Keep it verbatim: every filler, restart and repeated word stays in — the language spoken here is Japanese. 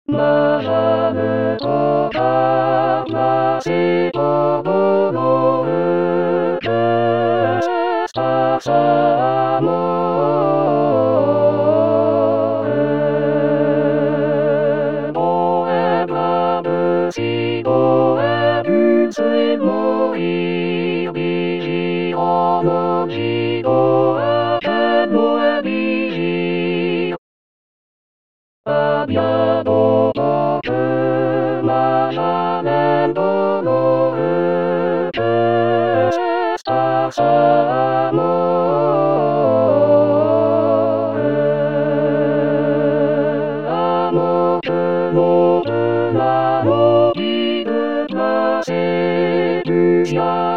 悩むと魂とのうくささも燃えまぶし燃えるつもりびよのじごあけのえびあびゃどぼくまやねんどのうくささもあもくもるなのびぶなせるや